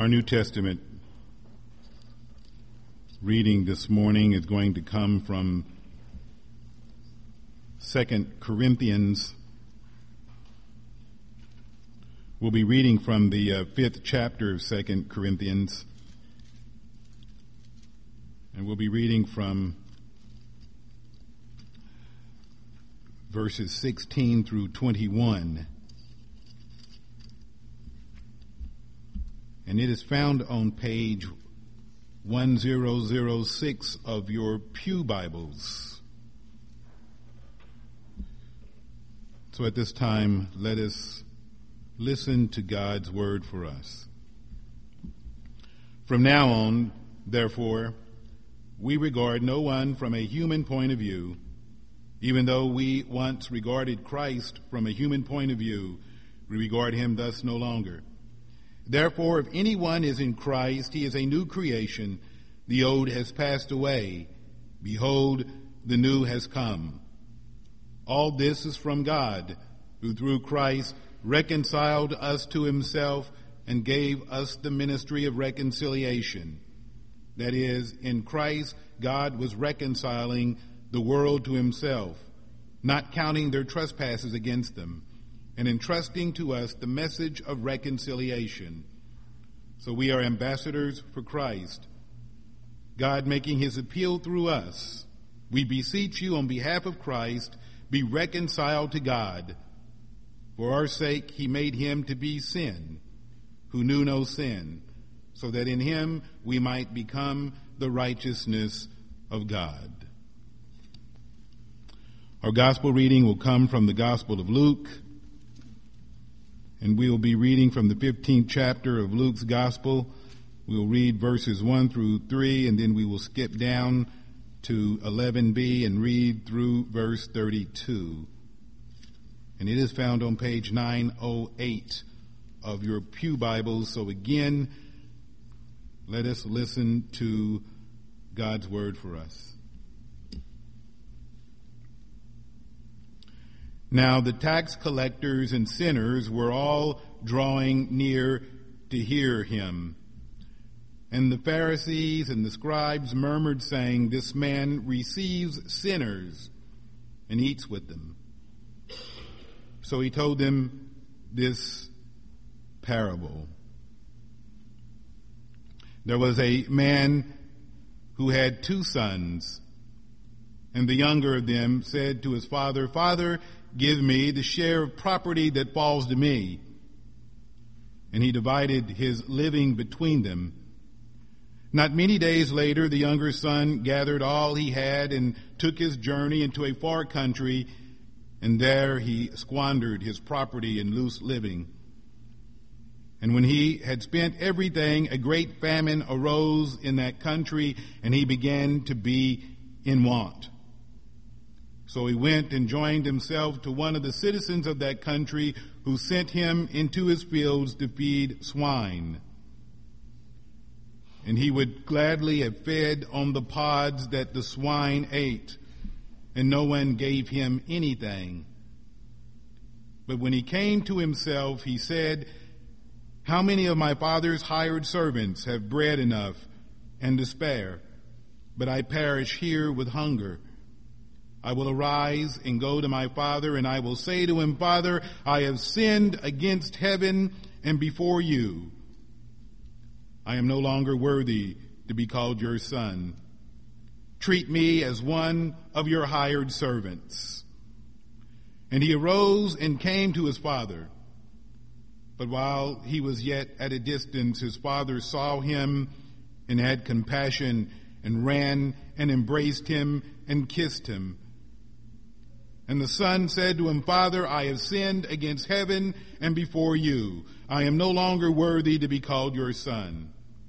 Our New Testament reading this morning is going to come from 2 Corinthians. We'll be reading from the 5th chapter of 2 Corinthians, and we'll be reading from verses 16 through 21. And it is found on page 1006 of your Pew Bibles. So at this time, let us listen to God's word for us. From now on, therefore, we regard no one from a human point of view. Even though we once regarded Christ from a human point of view, we regard him thus no longer. Therefore, if anyone is in Christ, he is a new creation. The old has passed away. Behold, the new has come. All this is from God, who through Christ reconciled us to himself and gave us the ministry of reconciliation. That is, in Christ, God was reconciling the world to himself, not counting their trespasses against them, and entrusting to us the message of reconciliation. So we are ambassadors for Christ, God making his appeal through us. We beseech you on behalf of Christ, be reconciled to God. For our sake he made him to be sin, who knew no sin, so that in him we might become the righteousness of God. Our gospel reading will come from the Gospel of Luke, and we will be reading from the 15th chapter of Luke's Gospel. We'll read verses 1 through 3, and then we will skip down to 11b and read through verse 32. And it is found on page 908 of your Pew Bibles. So again, let us listen to God's word for us. Now the tax collectors and sinners were all drawing near to hear him. And the Pharisees and the scribes murmured, saying, "This man receives sinners and eats with them." So he told them this parable. There was a man who had 2 sons, and the younger of them said to his father, "Father, give me the share of property that falls to me." And he divided his living between them. Not many days later, the younger son gathered all he had and took his journey into a far country, and there he squandered his property in loose living. And when he had spent everything, a great famine arose in that country, and he began to be in want. So he went and joined himself to one of the citizens of that country, who sent him into his fields to feed swine. And he would gladly have fed on the pods that the swine ate, and no one gave him anything. But when he came to himself, he said, "How many of my father's hired servants have bread enough and to spare, but I perish here with hunger? I will arise and go to my father, and I will say to him, Father, I have sinned against heaven and before you. I am no longer worthy to be called your son. Treat me as one of your hired servants." And he arose and came to his father. But while he was yet at a distance, his father saw him and had compassion, and ran and embraced him and kissed him. And the son said to him, "Father, I have sinned against heaven and before you. I am no longer worthy to be called your son."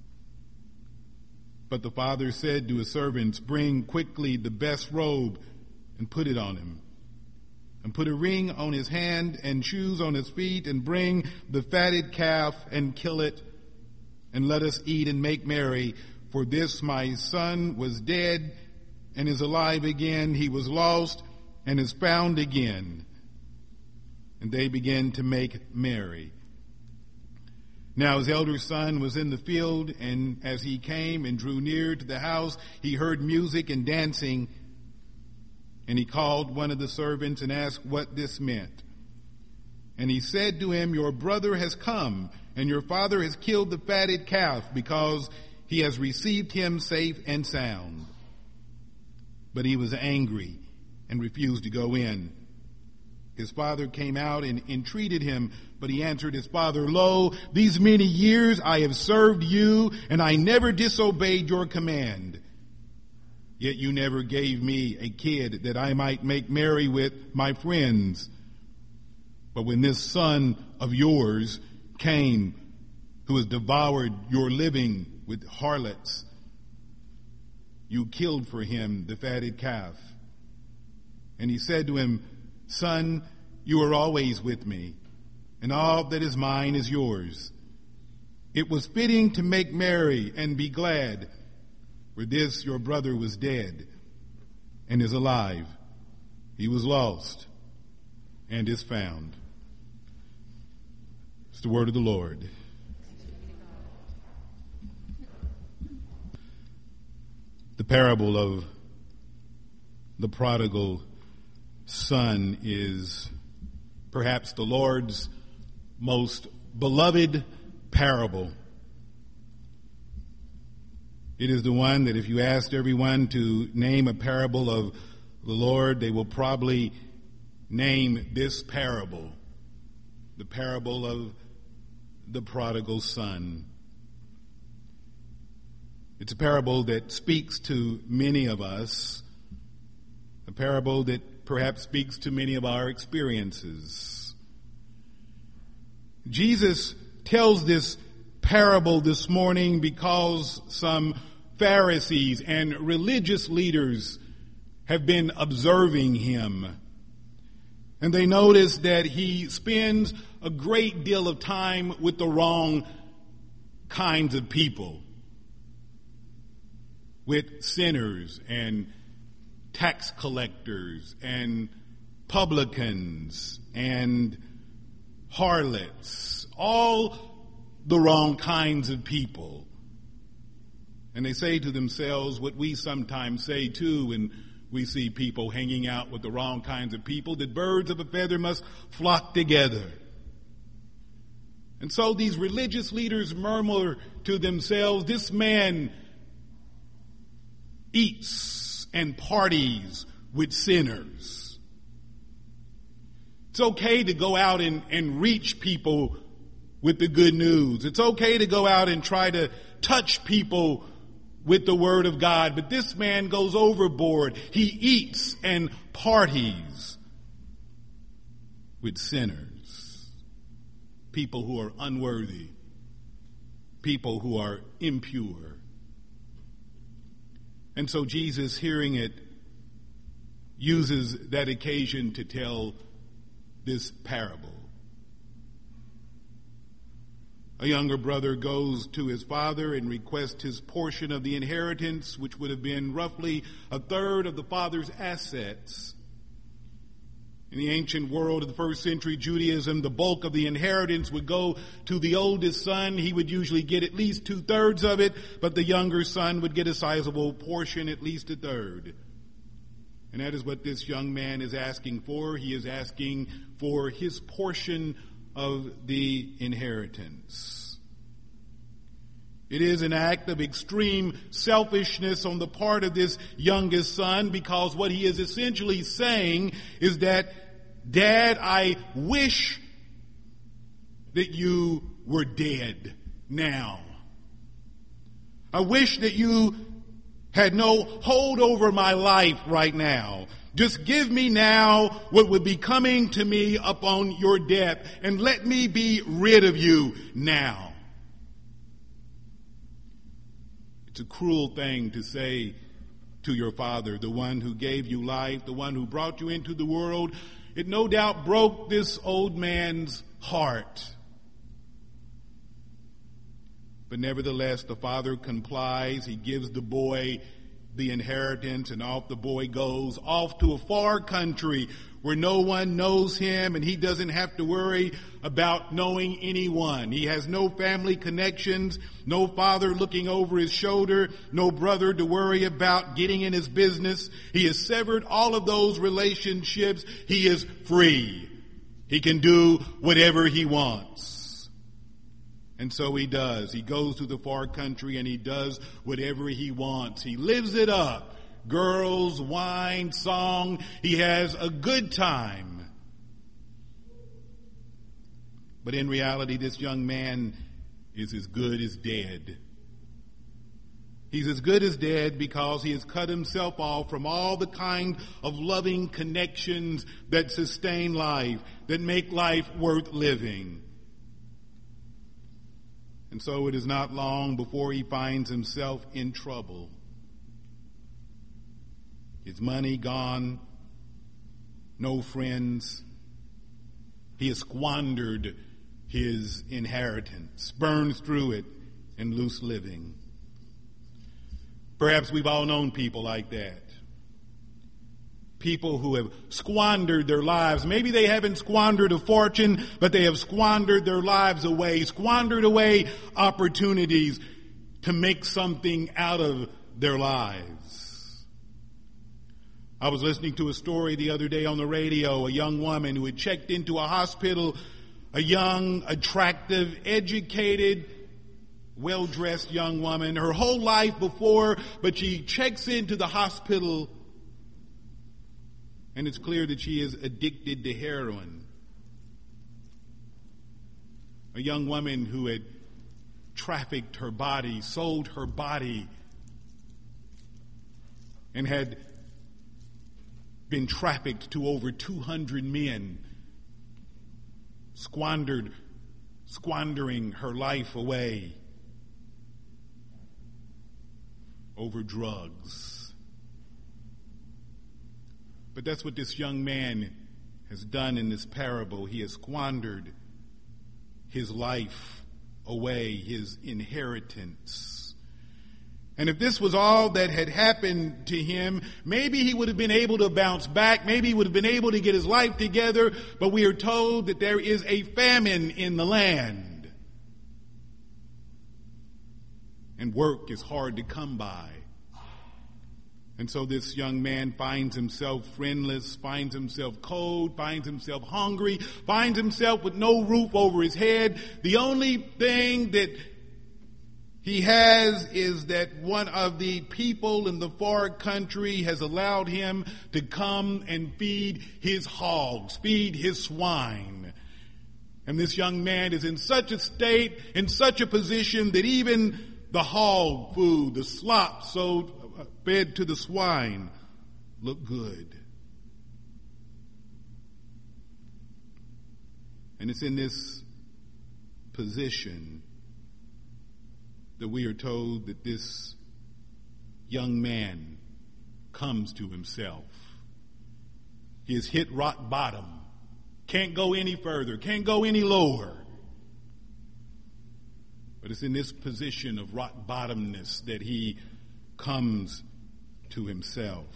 But the father said to his servants, "Bring quickly the best robe and put it on him, and put a ring on his hand and shoes on his feet, and bring the fatted calf and kill it, and let us eat and make merry. For this my son was dead and is alive again. He was lost and is found again." And they began to make merry. Now his elder son was in the field, and as he came and drew near to the house, he heard music and dancing, and he called one of the servants and asked what this meant. And he said to him, your brother has come, and your father has killed the fatted calf, because he has received him safe and sound. But he was angry and refused to go in. His father came out and entreated him, but he answered his father, lo, these many years I have served you, and I never disobeyed your command. Yet you never gave me a kid that I might make merry with my friends. But when this son of yours came, who has devoured your living with harlots, you killed for him the fatted calf. And he said to him, son, you are always with me, and all that is mine is yours. It was fitting to make merry and be glad, for this your brother was dead and is alive. He was lost and is found. It's the word of the Lord. The parable of the prodigal son is perhaps the Lord's most beloved parable. It is the one that if you asked everyone to name a parable of the Lord, they will probably name this parable, the parable of the prodigal son. It's a parable that speaks to many of us, a parable that perhaps speaks to many of our experiences. Jesus tells this parable this morning because some Pharisees and religious leaders have been observing him. And they notice that he spends a great deal of time with the wrong kinds of people, with sinners and tax collectors and publicans and harlots, all the wrong kinds of people. And they say to themselves what we sometimes say too when we see people hanging out with the wrong kinds of people, that birds of a feather must flock together. And so these religious leaders murmur to themselves, this man eats and parties with sinners. It's okay to go out and reach people with the good news. It's okay to go out and try to touch people with the word of God, but this man goes overboard. He eats and parties with sinners, people who are unworthy, people who are impure. And so Jesus, hearing it, uses that occasion to tell this parable. A younger brother goes to his father and requests his portion of the inheritance, which would have been roughly a third of the father's assets. In the ancient world of the first century Judaism, the bulk of the inheritance would go to the oldest son. He would usually get at least 2/3 of it, but the younger son would get a sizable portion, at least a third. And that is what this young man is asking for. He is asking for his portion of the inheritance. It is an act of extreme selfishness on the part of this youngest son, because what he is essentially saying is that, Dad, I wish that you were dead now. I wish that you had no hold over my life right now. Just give me now what would be coming to me upon your death, and let me be rid of you now. It's a cruel thing to say to your father, the one who gave you life, the one who brought you into the world. It no doubt broke this old man's heart. But nevertheless, the father complies. He gives the boy the inheritance, and off the boy goes off to a far country where no one knows him, and he doesn't have to worry about knowing anyone. He has no family connections, no father looking over his shoulder, no brother to worry about getting in his business. He has severed all of those relationships. He is free. He can do whatever he wants. And so he does. He goes to the far country and he does whatever he wants. He lives it up. Girls, wine, song. He has a good time. But in reality, this young man is as good as dead. He's as good as dead because he has cut himself off from all the kind of loving connections that sustain life, that make life worth living. And so it is not long before he finds himself in trouble. His money gone, no friends. He has squandered his inheritance, burns through it in loose living. Perhaps we've all known people like that. People who have squandered their lives. Maybe they haven't squandered a fortune, but they have squandered their lives away, squandered away opportunities to make something out of their lives. I was listening to a story the other day on the radio, a young woman who had checked into a hospital, a young, attractive, educated, well-dressed young woman, her whole life before, but she checks into the hospital and it's clear that she is addicted to heroin. A young woman who had trafficked her body, sold her body, and had been trafficked to over 200 men, squandering her life away over drugs. But that's what this young man has done in this parable. He has squandered his life away, his inheritance. And if this was all that had happened to him, maybe he would have been able to bounce back. Maybe he would have been able to get his life together. But we are told that there is a famine in the land. And work is hard to come by. And so this young man finds himself friendless, finds himself cold, finds himself hungry, finds himself with no roof over his head. The only thing that he has is that one of the people in the far country has allowed him to come and feed his hogs, feed his swine. And this young man is in such a state, in such a position that even the hog food, the slop fed to the swine, look good. And it's in this position that we are told that this young man comes to himself. He has hit rock bottom. Can't go any further. Can't go any lower. But it's in this position of rock bottomness that he comes to himself.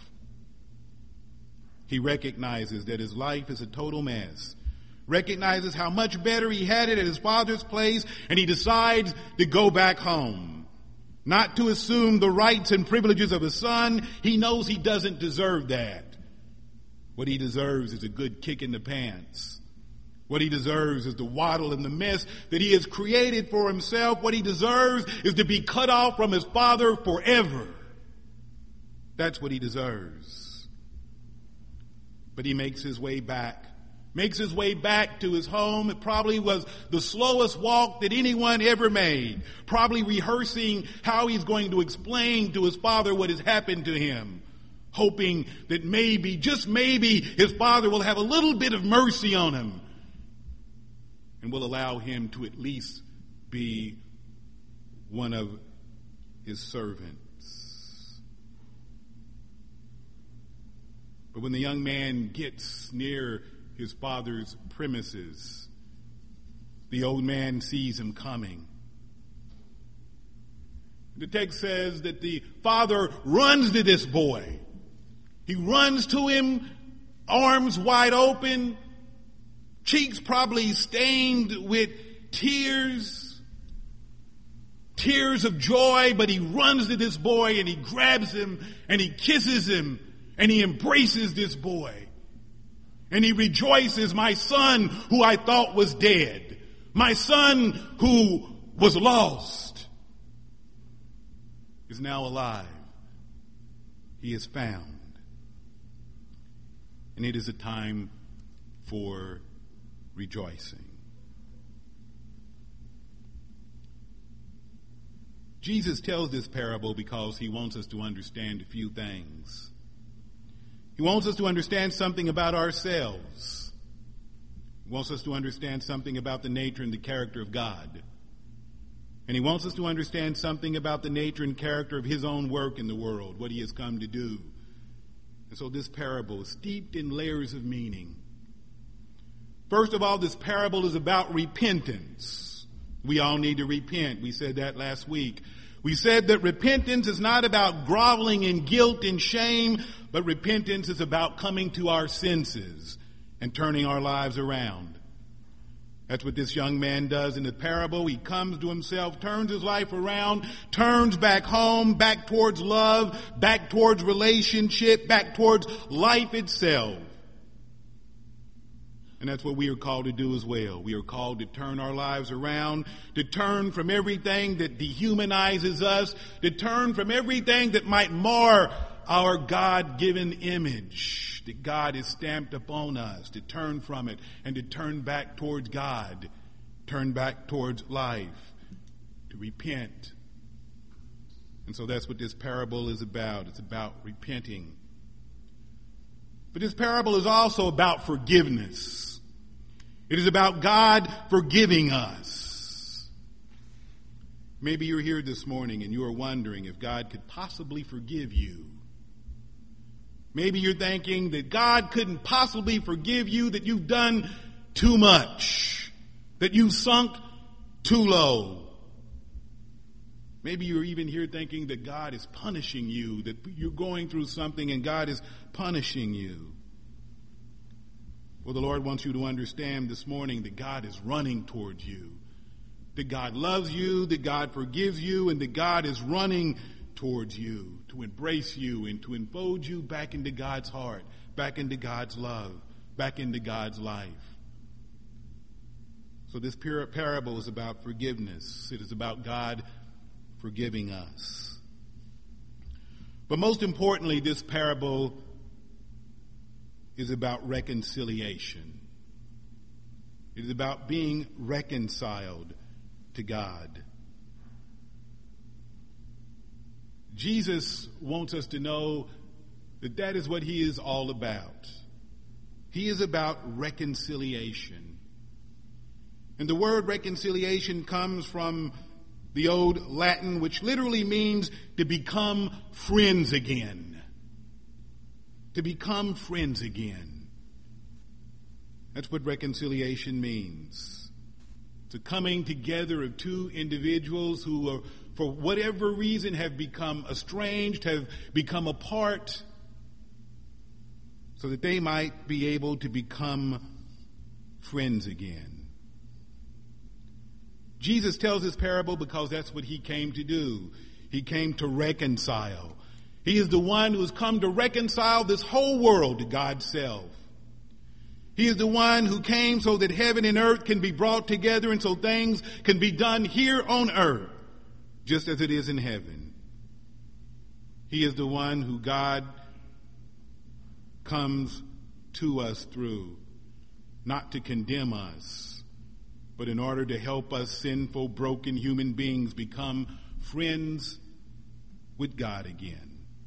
He recognizes that his life is a total mess, recognizes how much better he had it at his father's place, and he decides to go back home. Not to assume the rights and privileges of a son. He knows he doesn't deserve that. What he deserves is a good kick in the pants. What he deserves is the waddle and the mess that he has created for himself. What he deserves is to be cut off from his father forever. That's what he deserves. But he makes his way back to his home. It probably was the slowest walk that anyone ever made. Probably rehearsing how he's going to explain to his father what has happened to him. Hoping that maybe, just maybe, his father will have a little bit of mercy on him and will allow him to at least be one of his servants. But when the young man gets near his father's premises, the old man sees him coming. The text says that the father runs to this boy. He runs to him, arms wide open, cheeks probably stained with tears of joy, but he runs to this boy and he grabs him and he kisses him and he embraces this boy. And he rejoices, my son who I thought was dead, my son who was lost, is now alive. He is found. And it is a time for rejoicing. Jesus tells this parable because he wants us to understand a few things. He wants us to understand something about ourselves. He wants us to understand something about the nature and the character of God. And he wants us to understand something about the nature and character of his own work in the world, what he has come to do. And so this parable is steeped in layers of meaning. First of all, this parable is about repentance. We all need to repent. We said that last week. We said that repentance is not about groveling in guilt and shame, but repentance is about coming to our senses and turning our lives around. That's what this young man does in the parable. He comes to himself, turns his life around, turns back home, back towards love, back towards relationship, back towards life itself. And that's what we are called to do as well. We are called to turn our lives around, to turn from everything that dehumanizes us, to turn from everything that might mar our God-given image that God has stamped upon us, to turn from it and to turn back towards God, turn back towards life, to repent. And so that's what this parable is about. It's about repenting. But this parable is also about forgiveness. It is about God forgiving us. Maybe you're here this morning and you are wondering if God could possibly forgive you. Maybe you're thinking that God couldn't possibly forgive you, that you've done too much, that you've sunk too low. Maybe you're even here thinking that God is punishing you, that you're going through something and God is punishing you. Well, the Lord wants you to understand this morning that God is running towards you, that God loves you, that God forgives you, and that God is running towards you to embrace you and to enfold you back into God's heart, back into God's love, back into God's life. So this parable is about forgiveness. It is about God forgiving us. But most importantly, this parable is about reconciliation. It is about being reconciled to God. Jesus wants us to know that that is what he is all about. He is about reconciliation. And the word reconciliation comes from the old Latin, which literally means to become friends again. To become friends again. That's what reconciliation means. It's a coming together of two individuals who are, for whatever reason, have become estranged, have become apart, so that they might be able to become friends again. Jesus tells this parable because that's what he came to do. He came to reconcile. He is the one who has come to reconcile this whole world to God's self. He is the one who came so that heaven and earth can be brought together and so things can be done here on earth just as it is in heaven. He is the one who God comes to us through, not to condemn us, but in order to help us sinful, broken human beings become friends with God again.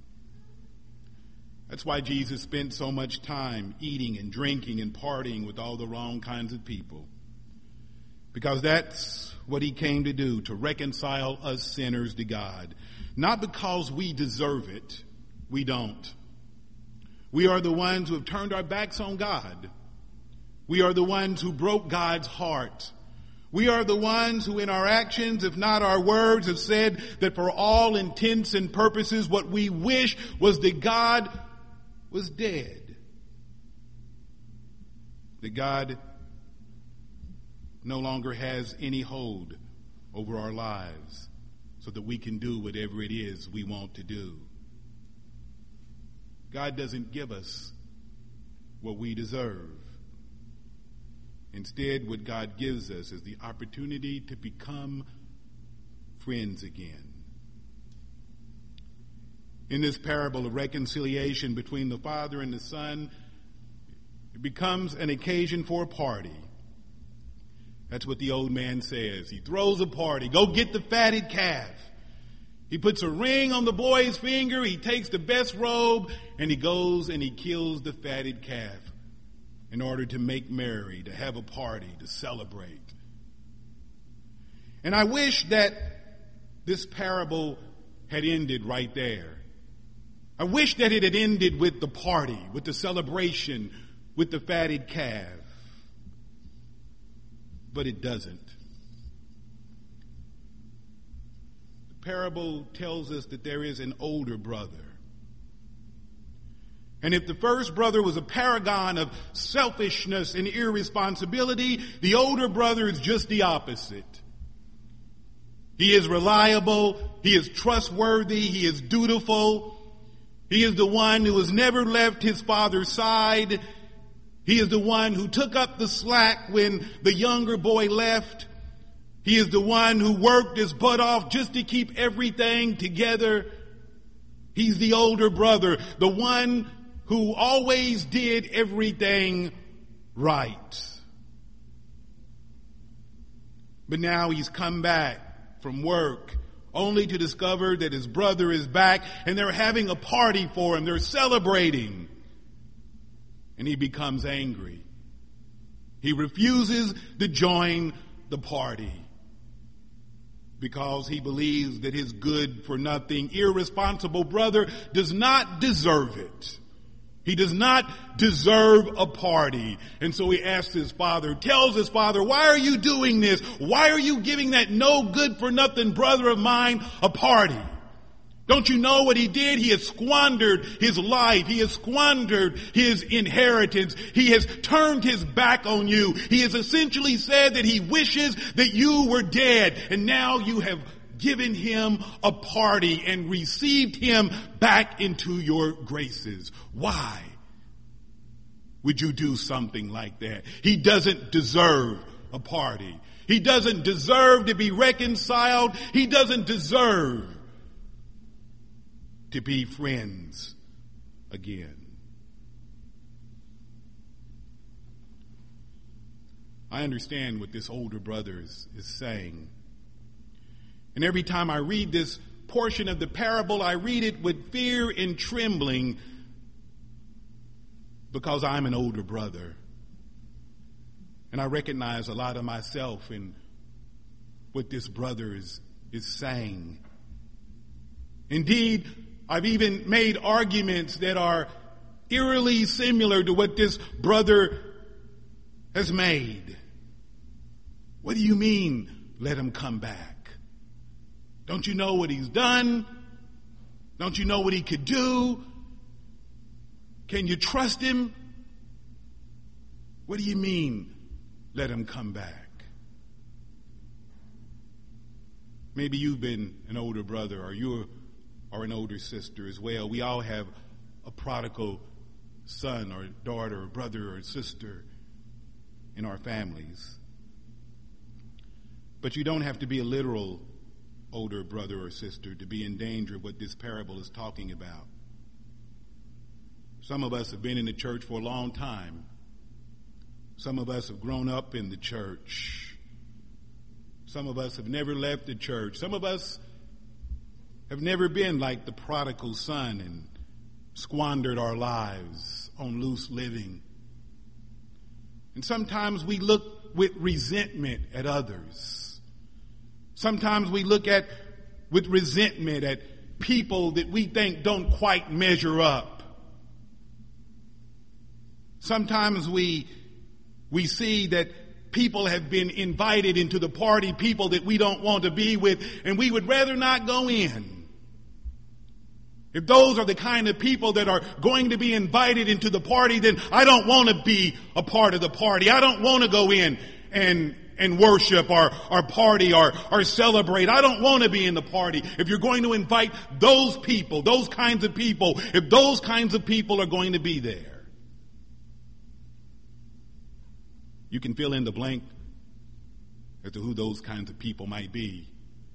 That's why Jesus spent so much time eating and drinking and partying with all the wrong kinds of people. Because that's what he came to do, to reconcile us sinners to God. Not because we deserve it. We don't. We are the ones who have turned our backs on God. We are the ones who broke God's heart. We are the ones who in our actions, if not our words, have said that for all intents and purposes, what we wish was that God was dead. That God no longer has any hold over our lives so that we can do whatever it is we want to do. God doesn't give us what we deserve. Instead, what God gives us is the opportunity to become friends again. In this parable of reconciliation between the Father and the Son, it becomes an occasion for a party. That's what the old man says. He throws a party. Go get the fatted calf. He puts a ring on the boy's finger. He takes the best robe, and he goes and he kills the fatted calf in order to make merry, to have a party, to celebrate. And I wish that this parable had ended right there. I wish that it had ended with the party, with the celebration, with the fatted calf. But it doesn't. The parable tells us that there is an older brother. And if the first brother was a paragon of selfishness and irresponsibility, the older brother is just the opposite. He is reliable, he is trustworthy, he is dutiful. He is the one who has never left his father's side. He is the one who took up the slack when the younger boy left. He is the one who worked his butt off just to keep everything together. He's the older brother, the one who always did everything right. But now he's come back from work only to discover that his brother is back and they're having a party for him. They're celebrating. And he becomes angry. He refuses to join the party because he believes that his good-for-nothing, irresponsible brother does not deserve it. He does not deserve a party. And so he asks his father, tells his father, why are you doing this? Why are you giving that no good for nothing brother of mine a party? Don't you know what he did? He has squandered his life. He has squandered his inheritance. He has turned his back on you. He has essentially said that he wishes that you were dead. And now you have given him a party and received him back into your graces. Why would you do something like that? He doesn't deserve a party. He doesn't deserve to be reconciled. He doesn't deserve to be friends again. I understand what this older brother is saying. And every time I read this portion of the parable, I read it with fear and trembling because I'm an older brother. And I recognize a lot of myself in what this brother is saying. Indeed, I've even made arguments that are eerily similar to what this brother has made. What do you mean, let him come back? Don't you know what he's done? Don't you know what he could do? Can you trust him? What do you mean, let him come back? Maybe you've been an older brother or you are an older sister as well. We all have a prodigal son or daughter or brother or sister in our families. But you don't have to be a literal older brother or sister to be in danger of what this parable is talking about. Some of us have been in the church for a long time. Some of us have grown up in the church. Some of us have never left the church. Some of us have never been like the prodigal son and squandered our lives on loose living. And sometimes we look with resentment at others. Sometimes we look with resentment at people that we think don't quite measure up. Sometimes we see that people have been invited into the party, people that we don't want to be with, and we would rather not go in. If those are the kind of people that are going to be invited into the party, then I don't want to be a part of the party. I don't want to go in and worship or party or celebrate. I don't want to be in the party. If you're going to invite those people, those kinds of people, if those kinds of people are going to be there, you can fill in the blank as to who those kinds of people might be.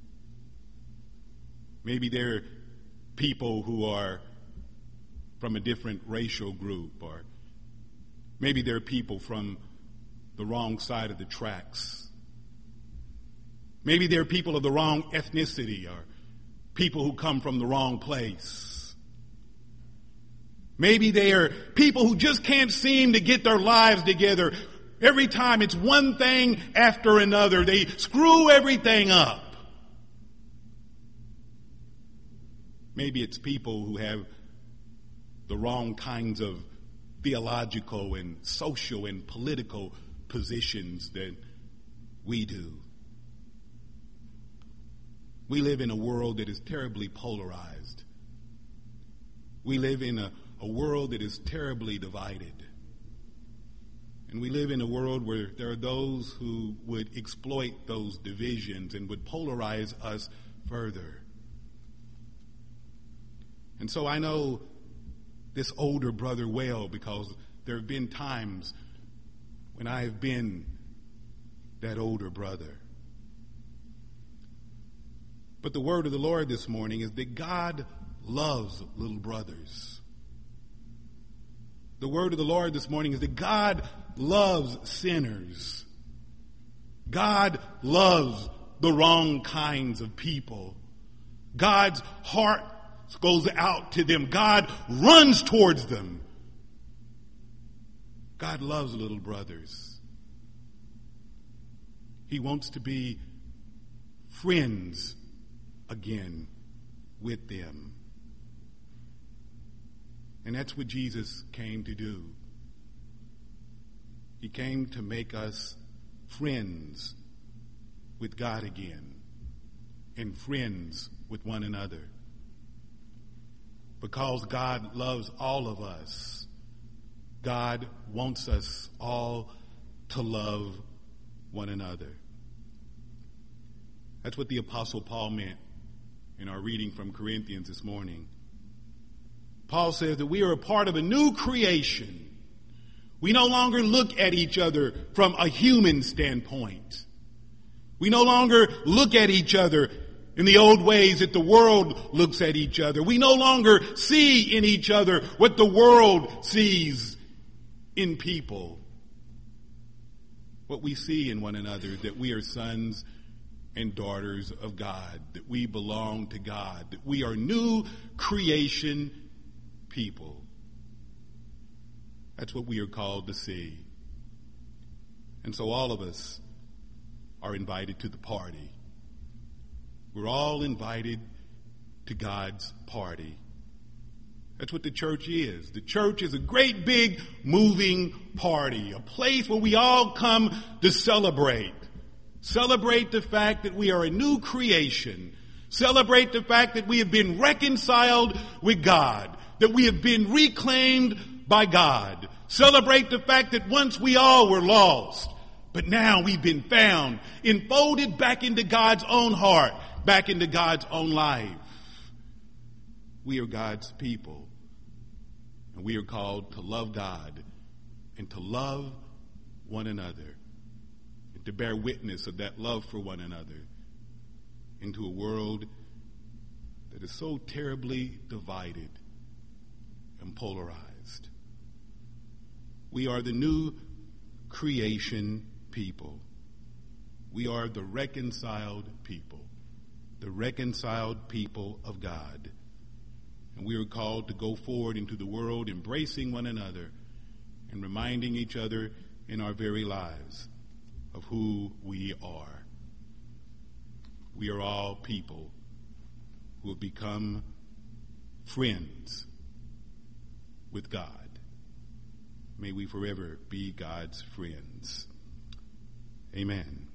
Maybe they're people who are from a different racial group, or maybe they're people from the wrong side of the tracks. Maybe they're people of the wrong ethnicity, or people who come from the wrong place. Maybe they are people who just can't seem to get their lives together. Every time it's one thing after another. They screw everything up. Maybe it's people who have the wrong kinds of theological and social and political positions that we do. We live in a world that is terribly polarized. We live in a world that is terribly divided. And we live in a world where there are those who would exploit those divisions and would polarize us further. And so I know this older brother well, because there have been times when I have been that older brother. But the word of the Lord this morning is that God loves little brothers. The word of the Lord this morning is that God loves sinners. God loves the wrong kinds of people. God's heart goes out to them. God runs towards them. God loves little brothers. He wants to be friends again with them. And that's what Jesus came to do. He came to make us friends with God again and friends with one another. Because God loves all of us, God wants us all to love one another. That's what the Apostle Paul meant in our reading from Corinthians this morning. Paul says that we are a part of a new creation. We no longer look at each other from a human standpoint. We no longer look at each other in the old ways that the world looks at each other. We no longer see in each other what the world sees in people. What we see in one another, that we are sons and daughters of God, that we belong to God, that we are new creation people. That's what we are called to see. And so all of us are invited to the party. We're all invited to God's party. That's what the church is. The church is a great big moving party, a place where we all come to celebrate. Celebrate the fact that we are a new creation. Celebrate the fact that we have been reconciled with God, that we have been reclaimed by God. Celebrate the fact that once we all were lost, but now we've been found, enfolded back into God's own heart, back into God's own life. We are God's people, and we are called to love God and to love one another, and to bear witness of that love for one another into a world that is so terribly divided and polarized. We are the new creation people. We are the reconciled people of God. And we are called to go forward into the world, embracing one another and reminding each other in our very lives of who we are. We are all people who have become friends with God. May we forever be God's friends. Amen.